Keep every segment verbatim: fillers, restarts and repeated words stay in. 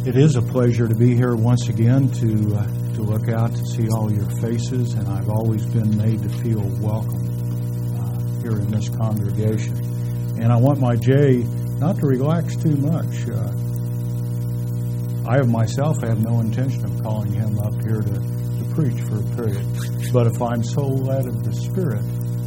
It is a pleasure to be here once again to uh, to look out to see all your faces, and I've always been made to feel welcome uh, here in this congregation. And I want my Jay not to relax too much. Uh, I of myself have no intention of calling him up here to, to preach for a period. But if I'm so led of the Spirit,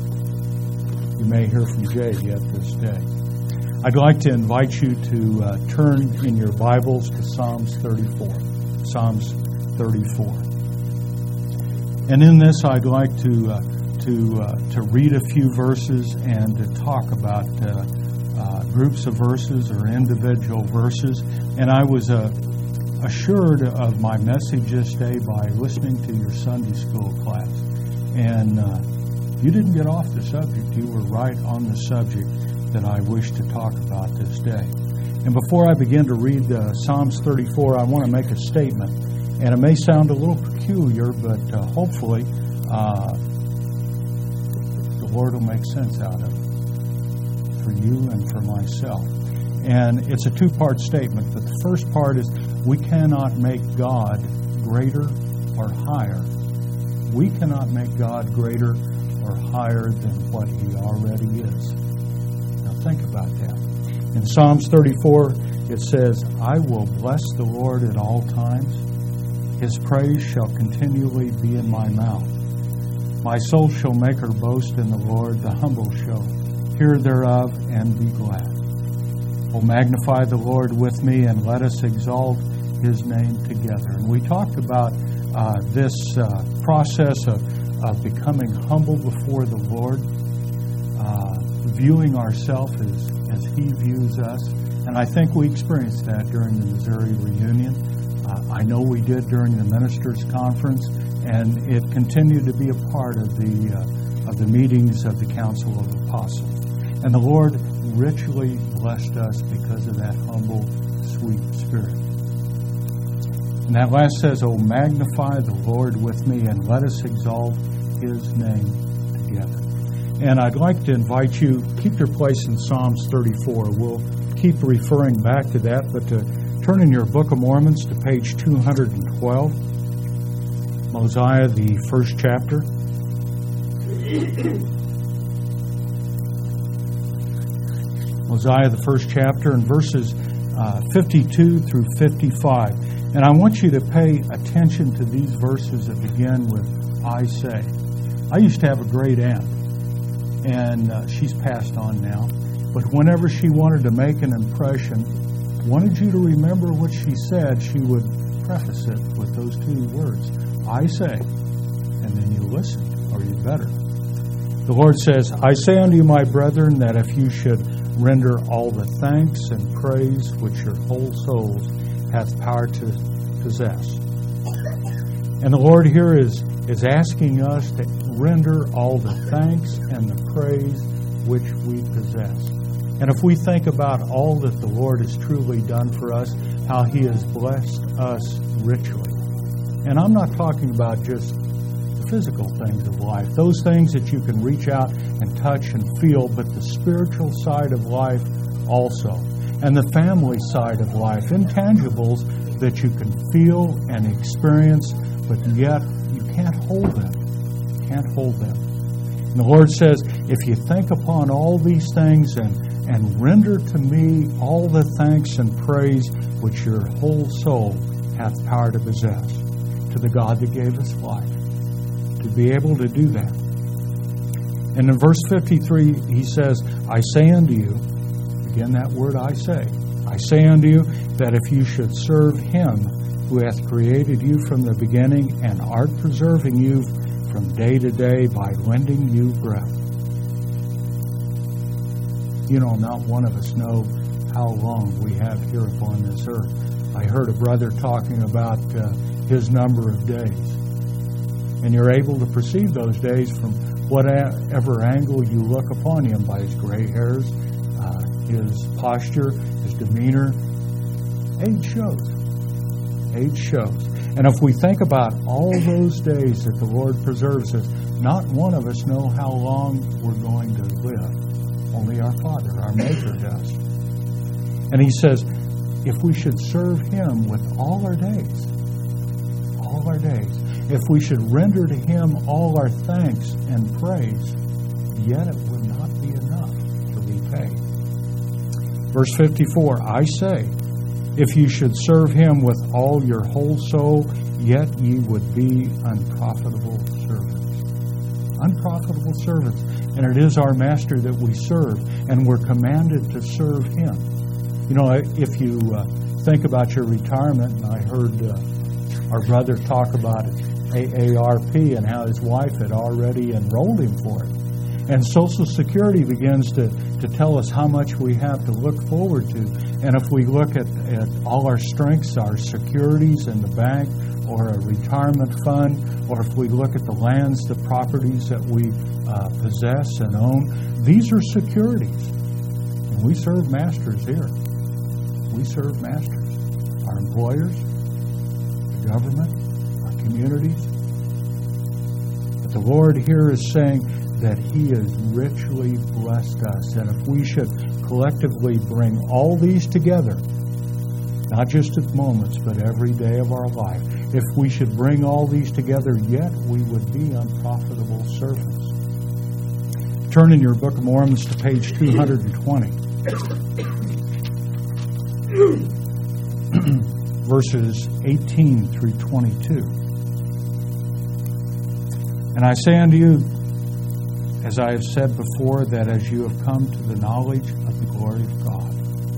you may hear from Jay yet this day. I'd like to invite you to uh, turn in your Bibles to Psalms thirty-four. Psalms thirty-four. And in this, I'd like to uh, to uh, to read a few verses and to talk about uh, uh, groups of verses or individual verses. And I was uh, assured of my message this day by listening to your Sunday school class. And uh, you didn't get off the subject. You were right on the subject that I wish to talk about this day. And before I begin to read uh, Psalms thirty-four, I want to make a statement. And it may sound a little peculiar, but uh, hopefully uh, the Lord will make sense out of it for you and for myself. And it's a two-part statement, but the first part is we cannot make God greater or higher. We cannot make God greater or higher than what He already is. Think about that. In Psalms thirty-four, it says, I will bless the Lord at all times. His praise shall continually be in my mouth. My soul shall make her boast in the Lord. The humble shall hear thereof and be glad. Oh, magnify the Lord with me, and let us exalt His name together. And we talked about uh, this uh, process of, of becoming humble before the Lord. Uh, viewing ourselves as, as He views us. And I think we experienced that during the Missouri reunion. Uh, I know we did during the ministers' conference, and it continued to be a part of the uh, of the meetings of the Council of Apostles. And the Lord richly blessed us because of that humble, sweet spirit. And that last says, Oh, magnify the Lord with me, and let us exalt His name together. And I'd like to invite you, keep your place in Psalms thirty-four. We'll keep referring back to that, but to turn in your Book of Mormon to page two hundred twelve, Mosiah, the first chapter. Mosiah, the first chapter, and verses uh, fifty-two through fifty-five. And I want you to pay attention to these verses that begin with, I say. I used to have a great aunt. And uh, she's passed on now. But whenever she wanted to make an impression, wanted you to remember what she said, she would preface it with those two words, I say, and then you listen, or you better. The Lord says, I say unto you, my brethren, that if you should render all the thanks and praise which your whole souls hath power to possess. And the Lord here is, is asking us to render all the thanks and the praise which we possess. And if we think about all that the Lord has truly done for us, how He has blessed us richly. And I'm not talking about just the physical things of life, those things that you can reach out and touch and feel, but the spiritual side of life also. And the family side of life, intangibles that you can feel and experience, but yet you can't hold them. Can't hold them. And the Lord says, if you think upon all these things and, and render to me all the thanks and praise which your whole soul hath power to possess, to the God that gave us life, to be able to do that. And in verse fifty-three, He says, I say unto you, again that word I say, I say unto you that if you should serve Him who hath created you from the beginning and art preserving you from day to day by lending you breath. You know, not one of us know how long we have here upon this earth. I heard a brother talking about uh, his number of days. And you're able to perceive those days from whatever angle you look upon him, by his gray hairs, uh, his posture, his demeanor. Age shows. Age shows. And if we think about all those days that the Lord preserves us, not one of us know how long we're going to live. Only our Father, our Maker, does. And He says, if we should serve Him with all our days, all our days, if we should render to Him all our thanks and praise, yet it would not be enough to repay. Verse fifty-four, I say, if you should serve Him with all your whole soul, yet ye would be unprofitable servants. Unprofitable servants. And it is our Master that we serve, and we're commanded to serve Him. You know, if you uh, think about your retirement, and I heard uh, our brother talk about A A R P and how his wife had already enrolled him for it. And Social Security begins to, to tell us how much we have to look forward to. And if we look at, at all our strengths, our securities in the bank, or a retirement fund, or if we look at the lands, the properties that we uh, possess and own, these are securities. And we serve masters here. We serve masters. Our employers, the government, our communities. But the Lord here is saying that He has richly blessed us. And if we should collectively bring all these together, not just at moments, but every day of our life, if we should bring all these together, yet we would be unprofitable servants. Turn in your Book of Mormons to page two hundred twenty. Verses eighteen through twenty-two. And I say unto you, as I have said before, that as you have come to the knowledge of the glory of God,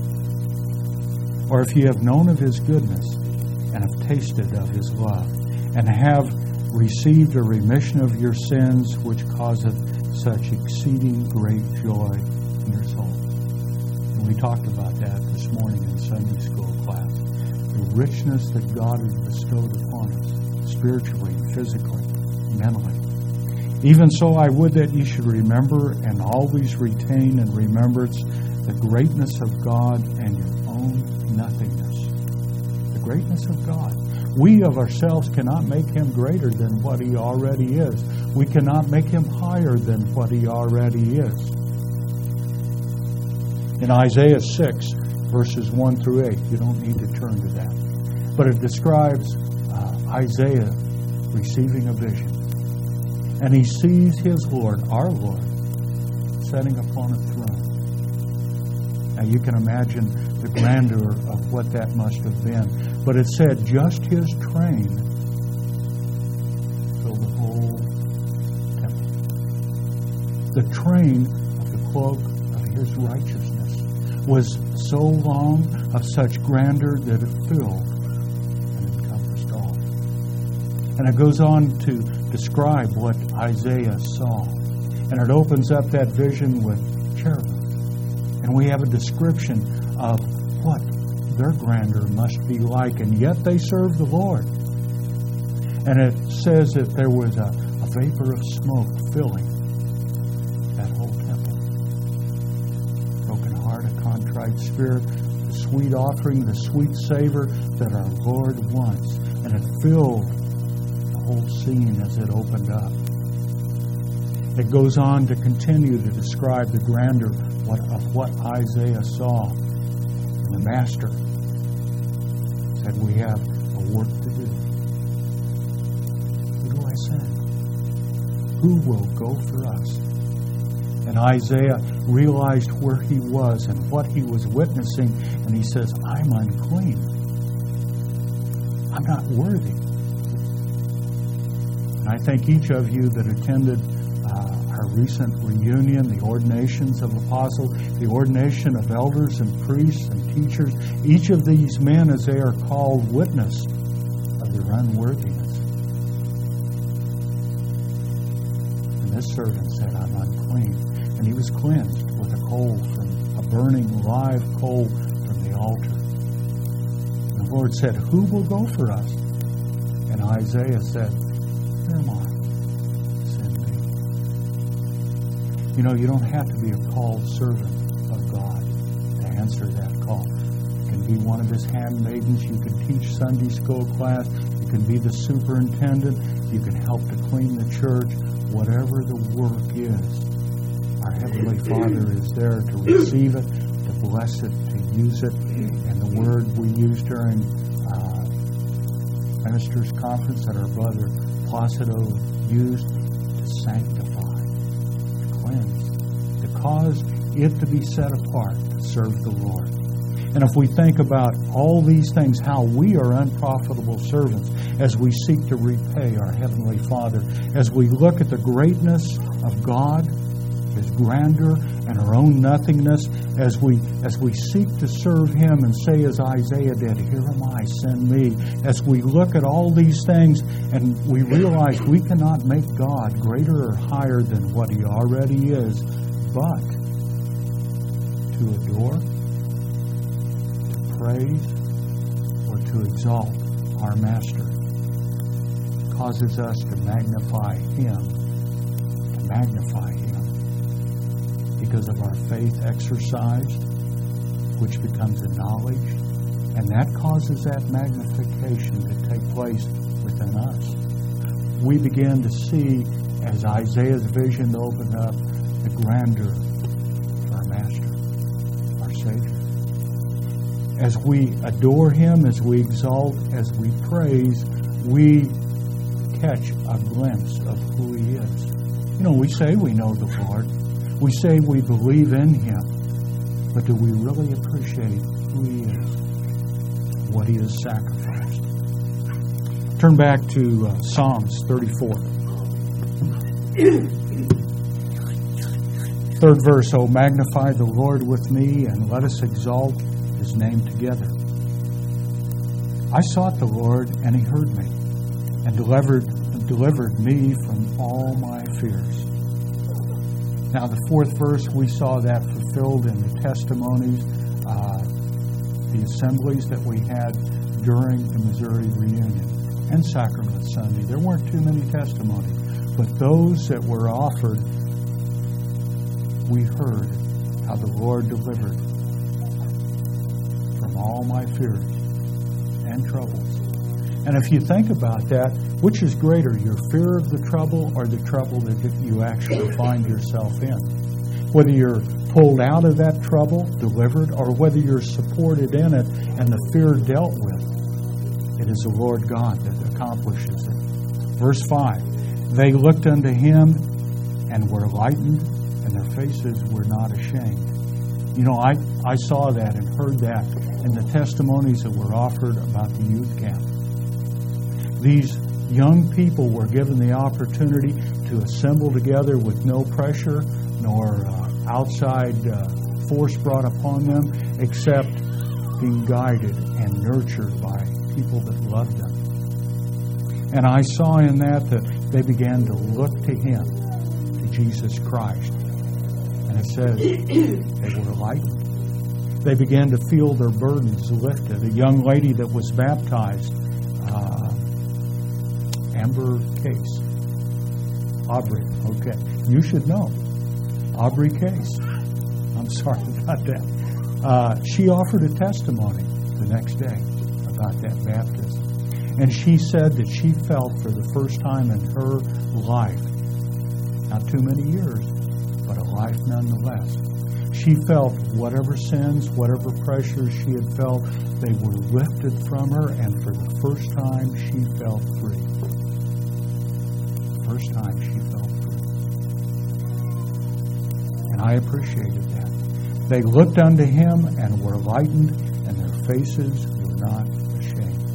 or if you have known of His goodness, and have tasted of His love, and have received a remission of your sins, which causeth such exceeding great joy in your soul. And we talked about that this morning in Sunday school class. The richness that God has bestowed upon us, spiritually, physically, mentally. Even so, I would that you should remember and always retain in remembrance the greatness of God and your own nothingness. The greatness of God. We of ourselves cannot make Him greater than what He already is. We cannot make Him higher than what He already is. In Isaiah six, verses one through eight, you don't need to turn to that. But it describes uh, Isaiah receiving a vision. And he sees his Lord, our Lord, sitting upon a throne. Now you can imagine the grandeur of what that must have been. But it said just His train filled the whole temple. The train of the cloak of His righteousness was so long, of such grandeur, that it filled and encompassed all. And it goes on to describe what Isaiah saw. And it opens up that vision with cherubim. And we have a description of what their grandeur must be like. And yet they serve the Lord. And it says that there was a, a vapor of smoke filling that whole temple. Broken heart, a contrite spirit, the sweet offering, the sweet savor that our Lord wants. And it filled whole scene as it opened up. It goes on to continue to describe the grandeur of what Isaiah saw. And the Master said, we have a work to do. Who do I send? Who will go for us? And Isaiah realized where he was and what he was witnessing, and he says, I'm unclean. I'm not worthy. And I thank each of you that attended uh, our recent reunion, the ordinations of apostles, the ordination of elders and priests and teachers. Each of these men, as they are called, witness of their unworthiness. And this servant said, I'm unclean. And he was cleansed with a coal from a burning live coal from the altar. And the Lord said, who will go for us? And Isaiah said, here am I. Send me. You know, you don't have to be a called servant of God to answer that call. You can be one of His handmaidens. You can teach Sunday school class. You can be the superintendent. You can help to clean the church. Whatever the work is, our Heavenly Father is there to receive it, to bless it, to use it. And the word we used during uh, ministers' conference that our brother Placido used, to sanctify, to cleanse, to cause it to be set apart to serve the Lord. And if we think about all these things, how we are unprofitable servants as we seek to repay our Heavenly Father, as we look at the greatness of God, His grandeur, and our own nothingness, as we as we seek to serve Him and say as Isaiah did, "Here am I, send me." As we look at all these things and we realize we cannot make God greater or higher than what He already is, but to adore, praise, or to exalt our Master causes us to magnify Him, to magnify Him because of our faith exercised, which becomes a knowledge, and that causes that magnification to take place within us. We begin to see, as Isaiah's vision opened up, the grandeur of our Master, our Savior. As we adore Him, as we exalt, as we praise, we catch a glimpse of who He is. You know, we say we know the Lord. We say we believe in Him. But do we really appreciate who He is? What He has sacrificed? Turn back to uh, Psalms thirty-four. Third verse, "O magnify the Lord with me, and let us exalt His name together. I sought the Lord, and He heard me, and delivered, delivered me from all my fears." Now, the fourth verse, we saw that fulfilled in the testimonies, uh, the assemblies that we had during the Missouri reunion and Sacrament Sunday. There weren't too many testimonies, but those that were offered, we heard how the Lord delivered from all my fears and troubles. And if you think about that, which is greater, your fear of the trouble or the trouble that you actually find yourself in? Whether you're pulled out of that trouble, delivered, or whether you're supported in it and the fear dealt with, it is the Lord God that accomplishes it. Verse five, "They looked unto Him and were lightened, and their faces were not ashamed." You know, I, I saw that and heard that in the testimonies that were offered about the youth camp. These young people were given the opportunity to assemble together with no pressure nor uh, outside uh, force brought upon them, except being guided and nurtured by people that loved them. And I saw in that that they began to look to Him, to Jesus Christ. And it says they were lightened. They began to feel their burdens lifted. A young lady that was baptized, uh, Amber Case. Aubrey, okay. You should know. Aubrey Case. I'm sorry about that. Uh, she offered a testimony the next day about that baptism. And she said that she felt for the first time in her life, not too many years, but a life nonetheless. She felt whatever sins, whatever pressures she had felt, they were lifted from her, and for the first time she felt free. First time she felt free. And I appreciated that. They looked unto Him and were lightened, and their faces were not ashamed.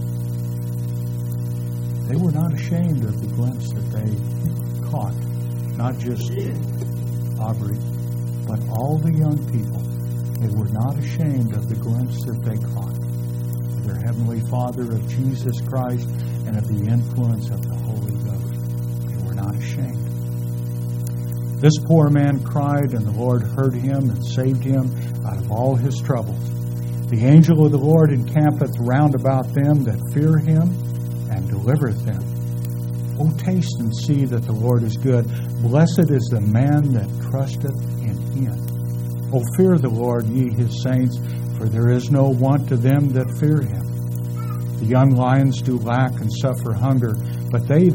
They were not ashamed of the glimpse that they caught. Not just Aubrey, but all the young people. They were not ashamed of the glimpse that they caught of their Heavenly Father, of Jesus Christ, and of the influence of the Holy Ghost. They were not ashamed. This poor man cried, and the Lord heard him and saved him out of all his troubles. The angel of the Lord encampeth round about them that fear Him, and delivereth them. O taste and see that the Lord is good. Blessed is the man that trusteth in Him. O fear the Lord, ye His saints, for there is no want to them that fear Him. The young lions do lack and suffer hunger, but they that seek the Lord shall not want any good thing.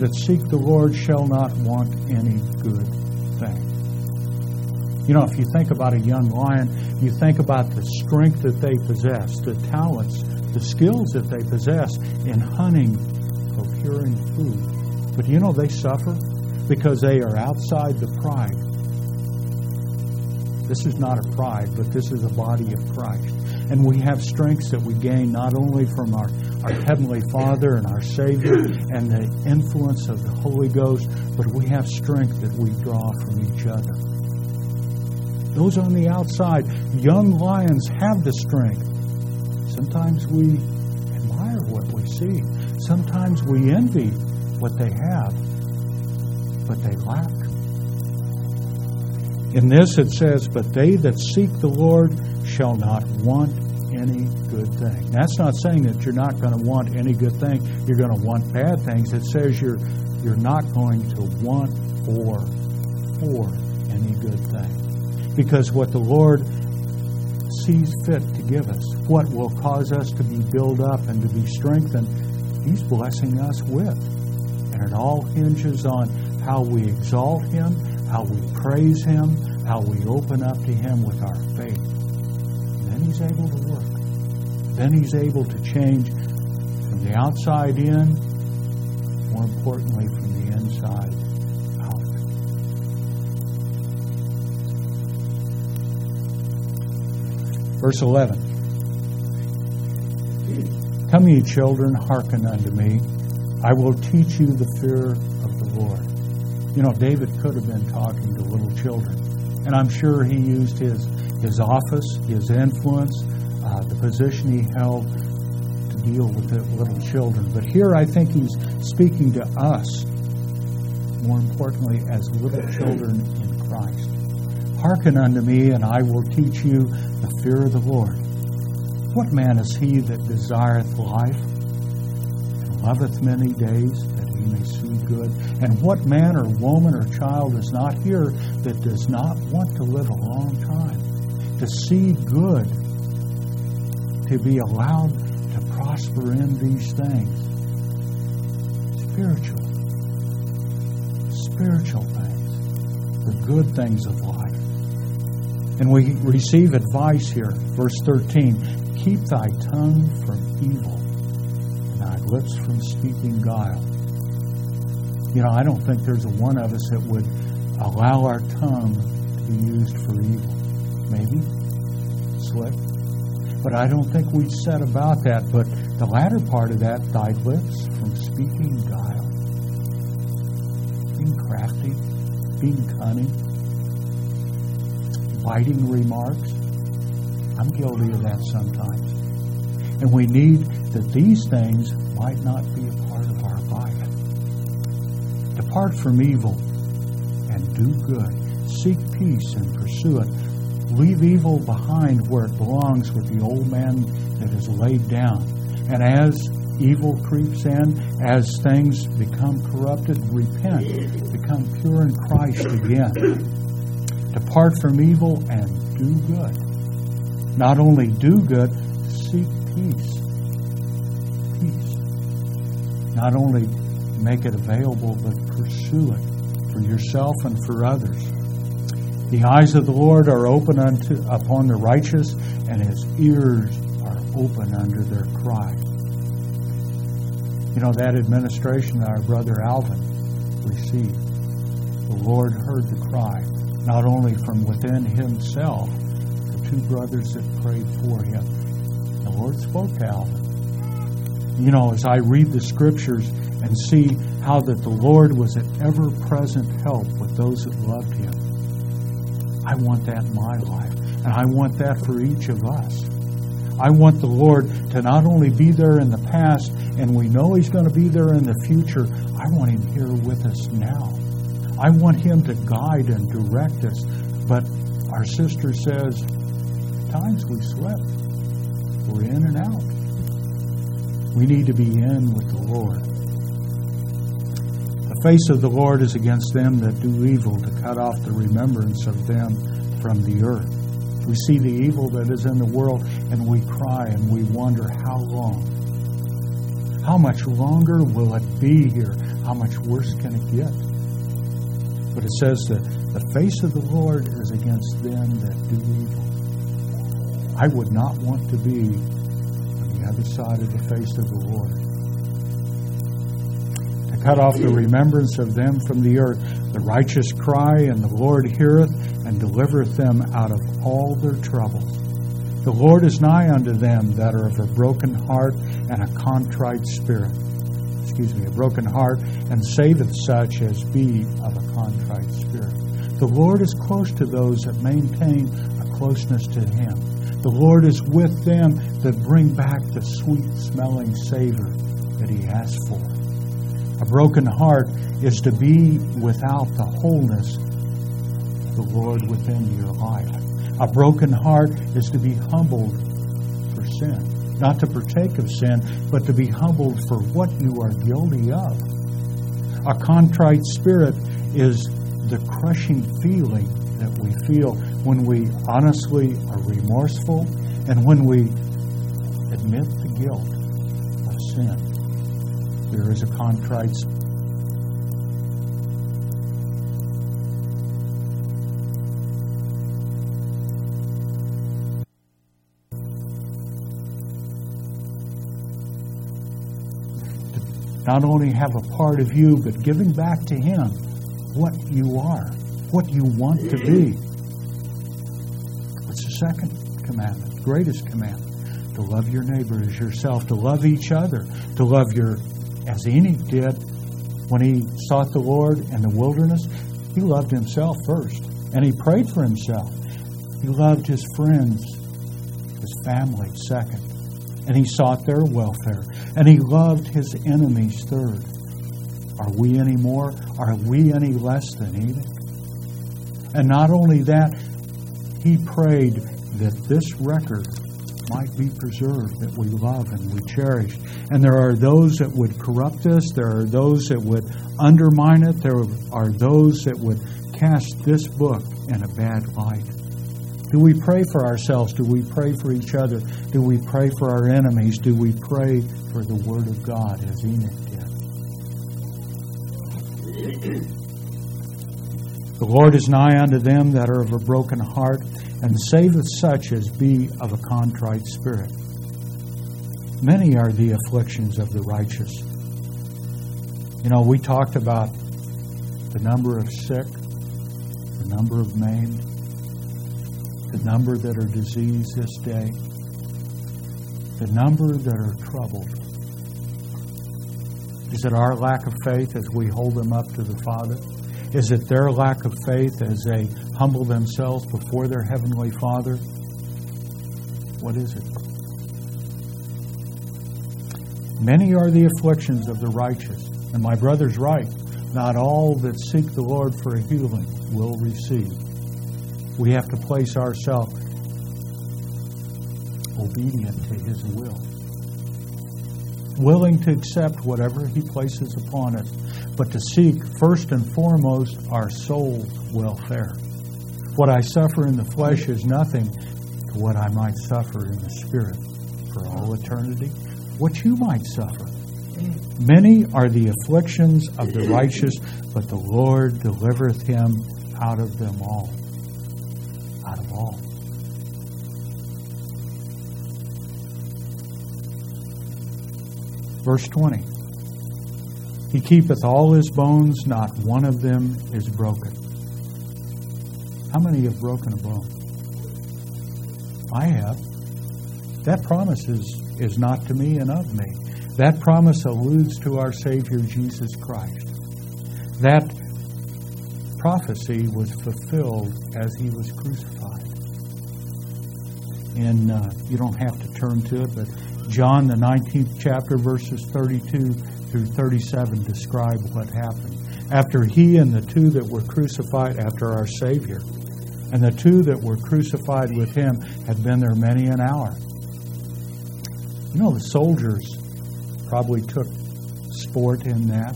You know, if you think about a young lion, you think about the strength that they possess, the talents, the skills that they possess in hunting, procuring food. But you know, they suffer because they are outside the pride. This is not a pride, but this is a body of Christ. And we have strengths that we gain not only from our, our Heavenly Father and our Savior and the influence of the Holy Ghost, but we have strength that we draw from each other. Those on the outside, young lions have the strength. Sometimes we admire what we see. Sometimes we envy what they have, but they lack. In this it says, but they that seek the Lord shall not want any good thing. That's not saying that you're not going to want any good thing. You're going to want bad things. It says you're you're not going to want for, for any good thing. Because what the Lord sees fit to give us, what will cause us to be built up and to be strengthened, He's blessing us with. And it all hinges on how we exalt Him, how we praise Him, how we open up to Him with our faith. And then He's able to work. Then He's able to change from the outside in, more importantly, from the inside out. Verse eleven. Come ye children, hearken unto me. I will teach you the fear of the Lord. You know, David could have been talking to little children. And I'm sure he used his, his office, his influence, uh, the position he held to deal with the little children. But here I think he's speaking to us, more importantly, as little children in Christ. Hearken unto me, and I will teach you the fear of the Lord. What man is he that desireth life, and loveth many days, that he may see good? And what man or woman or child is not here that does not want to live a long time, to see good, to be allowed to prosper in these things? Spiritual. Spiritual things. The good things of life. And we receive advice here. Verse thirteen. Keep thy tongue from evil, and thy lips from speaking guile. You know, I don't think there's a one of us that would allow our tongue to be used for evil. Maybe. Slip. But I don't think we said about that. But the latter part of that, thy lips from speaking guile. Being crafty, being cunning, biting remarks. I'm guilty of that sometimes. And we need that these things might not be a part of our life. Depart from evil and do good. Seek peace and pursue it. Leave evil behind where it belongs with the old man that is laid down. And as evil creeps in, as things become corrupted, repent. Become pure in Christ again. Depart from evil and do good. Not only do good, seek peace. Peace. Not only make it available, but pursue it for yourself and for others. The eyes of the Lord are open unto upon the righteous, and His ears are open under their cry. You know, that administration that our brother Alvin received, the Lord heard the cry, not only from within himself, two brothers that prayed for him. The Lord spoke to Alvin. You know, as I read the Scriptures and see how that the Lord was an ever-present help with those that loved Him, I want that in my life. And I want that for each of us. I want the Lord to not only be there in the past, and we know He's going to be there in the future, I want Him here with us now. I want Him to guide and direct us. But our sister says, times we slip. We're in and out. We need to be in with the Lord. The face of the Lord is against them that do evil, to cut off the remembrance of them from the earth. We see the evil that is in the world, and we cry and we wonder, how long? How much longer will it be here? How much worse can it get? But it says that the The face of the Lord is against them that do evil. I would not want to be on the other side of the face of the Lord. To cut off the remembrance of them from the earth. The righteous cry, and the Lord heareth, and delivereth them out of all their troubles. The Lord is nigh unto them that are of a broken heart and a contrite spirit. Excuse me, a broken heart, and saveth such as be of a contrite spirit. The Lord is close to those that maintain a closeness to Him. The Lord is with them that bring back the sweet-smelling savor that He asks for. A broken heart is to be without the wholeness of the Lord within your life. A broken heart is to be humbled for sin. Not to partake of sin, but to be humbled for what you are guilty of. A contrite spirit is the crushing feeling that we feel when we honestly are remorseful and when we admit the guilt of sin. There is a contrite spirit. Not only have a part of you, but giving back to Him what you are, what you want to be. What's the second commandment? The greatest commandment. To love your neighbor as yourself. To love each other. To love your, as Enoch did when he sought the Lord in the wilderness. He loved himself first. And he prayed for himself. He loved his friends, his family second. And he sought their welfare. And he loved his enemies third. Are we any more? Are we any less than Enoch? And not only that, he prayed that this record might be preserved, that we love and we cherish. And there are those that would corrupt us. There are those that would undermine it. There are those that would cast this book in a bad light. Do we pray for ourselves? Do we pray for each other? Do we pray for our enemies? Do we pray for the Word of God as Enoch did? The Lord is nigh unto them that are of a broken heart, and saveth such as be of a contrite spirit. Many are the afflictions of the righteous. You know, we talked about the number of sick, the number of maimed, the number that are diseased this day, the number that are troubled. Is it our lack of faith as we hold them up to the Father? Is it their lack of faith as they humble themselves before their Heavenly Father? What is it? Many are the afflictions of the righteous. And my brother's right. Not all that seek the Lord for a healing will receive. We have to place ourselves obedient to His will. Willing to accept whatever He places upon us. But to seek first and foremost our soul's welfare. What I suffer in the flesh is nothing to what I might suffer in the Spirit for all eternity. What you might suffer. Many are the afflictions of the righteous, but the Lord delivereth him out of them all. Out of all. Verse twenty. He keepeth all his bones, not one of them is broken. How many have broken a bone? I have. That promise is, is not to me and of me. That promise alludes to our Savior Jesus Christ. That prophecy was fulfilled as He was crucified. And uh, you don't have to turn to it, but John, the nineteenth chapter, verses thirty-two through thirty-seven describe what happened. After He and the two that were crucified, after our Savior, and the two that were crucified with Him had been there many an hour. You know, the soldiers probably took sport in that.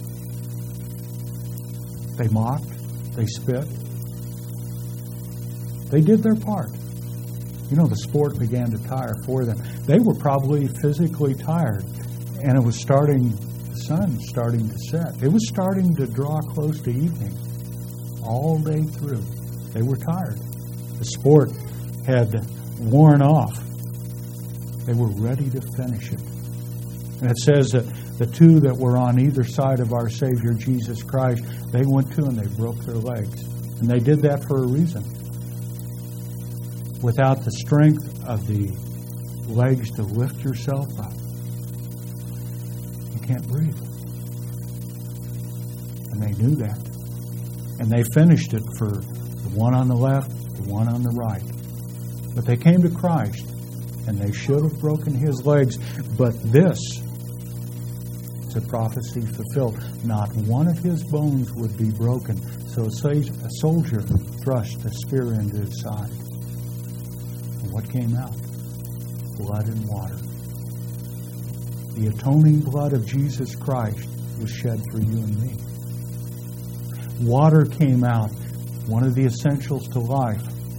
They mocked. They spit. They did their part. You know, the sport began to tire for them. They were probably physically tired. And it was starting, the sun starting to set. It was starting to draw close to evening. all day through. They were tired. The sport had worn off. They were ready to finish it. And it says that the two that were on either side of our Savior Jesus Christ, they went to and they broke their legs. And they did that for a reason. Without the strength of the legs to lift yourself up, you can't breathe. And they knew that. And they finished it for the one on the left, the one on the right. But they came to Christ, and they should have broken His legs. But this is a prophecy fulfilled. Not one of His bones would be broken. So a soldier thrust a spear into his side. And what came out? Blood and water. The atoning blood of Jesus Christ was shed for you and me. Water came out, one of the essentials to life.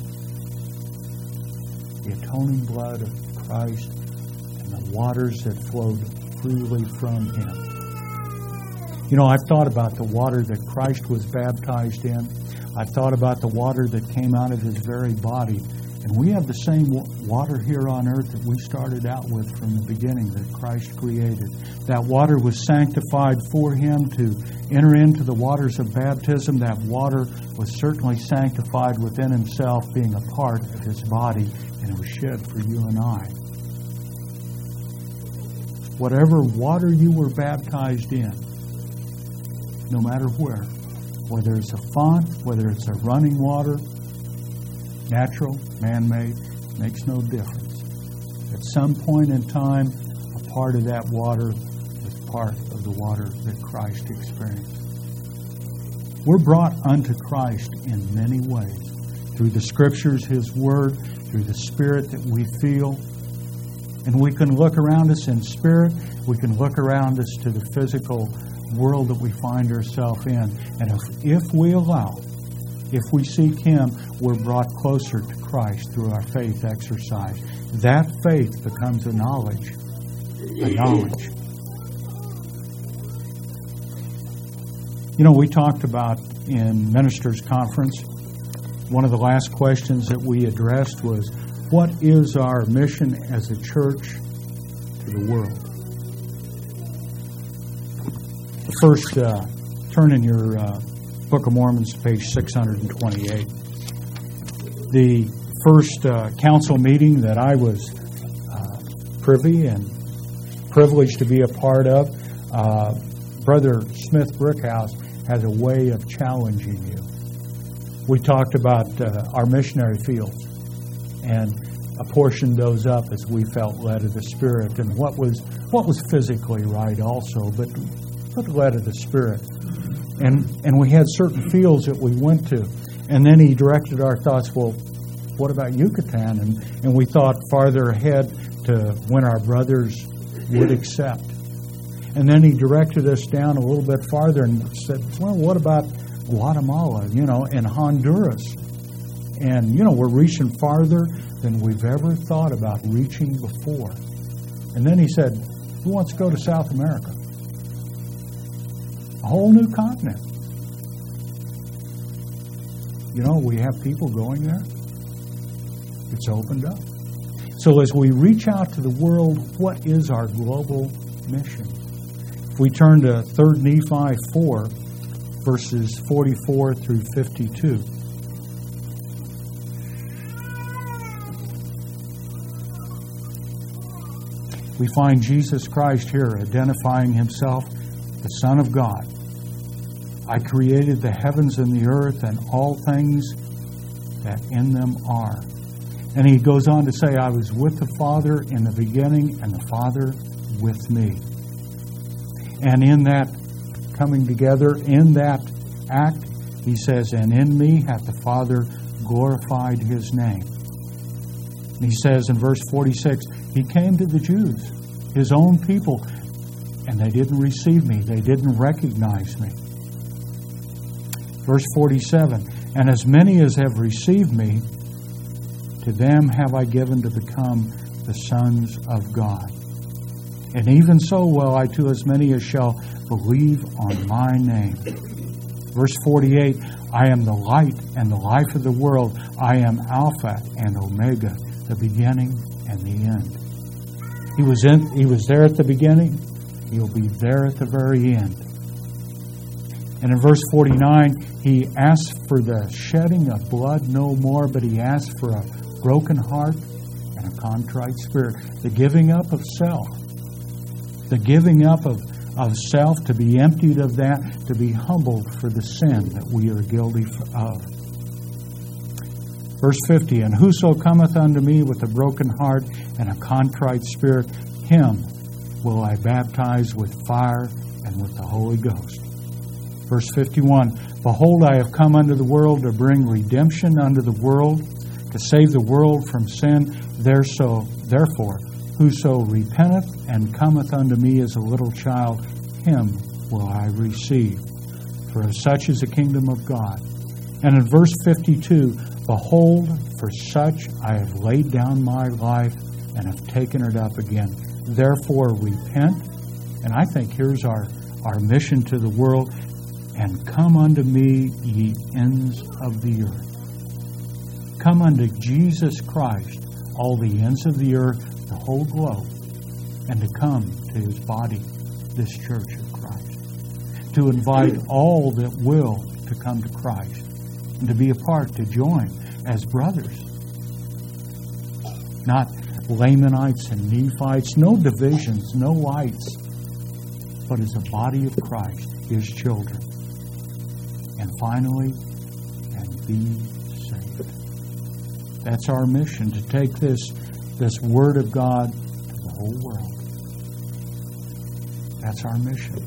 The atoning blood of Christ and the waters that flowed freely from Him. You know, I've thought about the water that Christ was baptized in. I've thought about the water that came out of His very body. And we have the same water here on earth that we started out with from the beginning, that Christ created. That water was sanctified for Him to enter into the waters of baptism. That water was certainly sanctified within Himself, being a part of His body, and it was shed for you and I. Whatever water you were baptized in, no matter where, whether it's a font, whether it's a running water, natural, man-made, makes no difference. At some point in time, a part of that water was part of the water that Christ experienced. We're brought unto Christ in many ways. Through the Scriptures, His Word, through the Spirit that we feel. And we can look around us in spirit. We can look around us to the physical world that we find ourselves in. And if, if we allow, if we seek Him, we're brought closer to Christ through our faith exercise. That faith becomes a knowledge. A knowledge. You know, we talked about in Ministers' Conference, one of the last questions that we addressed was, what is our mission as a church to the world? The first, uh, turn in your uh, Book of Mormon to page six hundred twenty-eight. The first uh, council meeting that I was uh, privy and privileged to be a part of, uh, Brother Smith Brickhouse has a way of challenging you. We talked about uh, our missionary fields and apportioned those up as we felt led of the Spirit, and what was what was physically right also, but but led of the Spirit. And and we had certain fields that we went to. And then he directed our thoughts, well, what about Yucatan? And, and we thought farther ahead to when our brothers would accept. And then he directed us down a little bit farther and said, well, what about Guatemala, you know, and Honduras? And, you know, we're reaching farther than we've ever thought about reaching before. And then he said, who wants to go to South America? A whole new continent. You know, we have people going there. It's opened up. So as we reach out to the world, what is our global mission? If we turn to Third Nephi four, verses forty-four through fifty-two. We find Jesus Christ here identifying Himself, the Son of God. I created the heavens and the earth and all things that in them are. And He goes on to say, I was with the Father in the beginning, and the Father with me. And in that coming together, in that act, He says, and in me hath the Father glorified His name. And He says in verse forty-six, He came to the Jews, His own people, and they didn't receive me. They didn't recognize me. Verse forty-seven, and as many as have received me, to them have I given to become the sons of God. And even so will I to as many as shall believe on my name. Verse forty-eight, I am the light and the life of the world. I am Alpha and Omega, the beginning and the end. He was in, he was there at the beginning. He'll be there at the very end. And in verse forty-nine, he asks for the shedding of blood no more, but he asks for a broken heart and a contrite spirit. The giving up of self. The giving up of, of self, to be emptied of that, to be humbled for the sin that we are guilty of. Verse fifty, and whoso cometh unto me with a broken heart and a contrite spirit, him will I baptize with fire and with the Holy Ghost. Verse fifty-one, behold, I have come unto the world to bring redemption unto the world, to save the world from sin. There so, therefore, whoso repenteth and cometh unto me as a little child, him will I receive. For of such is the kingdom of God. And in verse fifty-two, behold, for such I have laid down my life and have taken it up again. Therefore repent. And I think here's our, our mission to the world. And come unto me, ye ends of the earth. Come unto Jesus Christ, all the ends of the earth, the whole globe, and to come to His body, this church of Christ. To invite all that will to come to Christ, and to be a part, to join as brothers. Not Lamanites and Nephites, no divisions, no lights, but as a body of Christ, His children. And finally, and be saved. That's our mission, to take this, this Word of God to the whole world. That's our mission.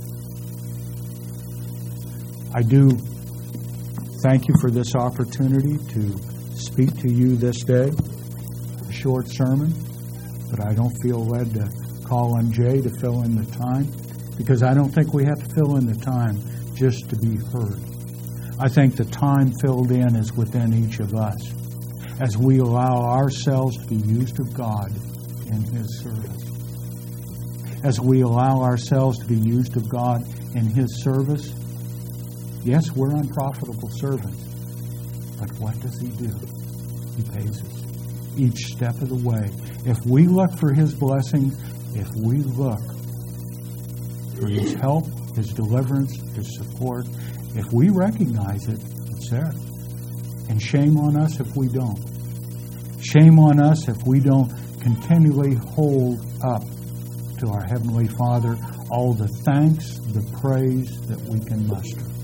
I do thank you for this opportunity to speak to you this day. A short sermon, but I don't feel led to call on Jay to fill in the time, because I don't think we have to fill in the time just to be heard. I think the time filled in is within each of us as we allow ourselves to be used of God in His service. As we allow ourselves to be used of God in His service, yes, we're unprofitable servants, but what does He do? He pays us each step of the way. If we look for His blessings, if we look for His help, His deliverance, His support, if we recognize it, it's there. And shame on us if we don't. Shame on us if we don't continually hold up to our Heavenly Father all the thanks, the praise that we can muster.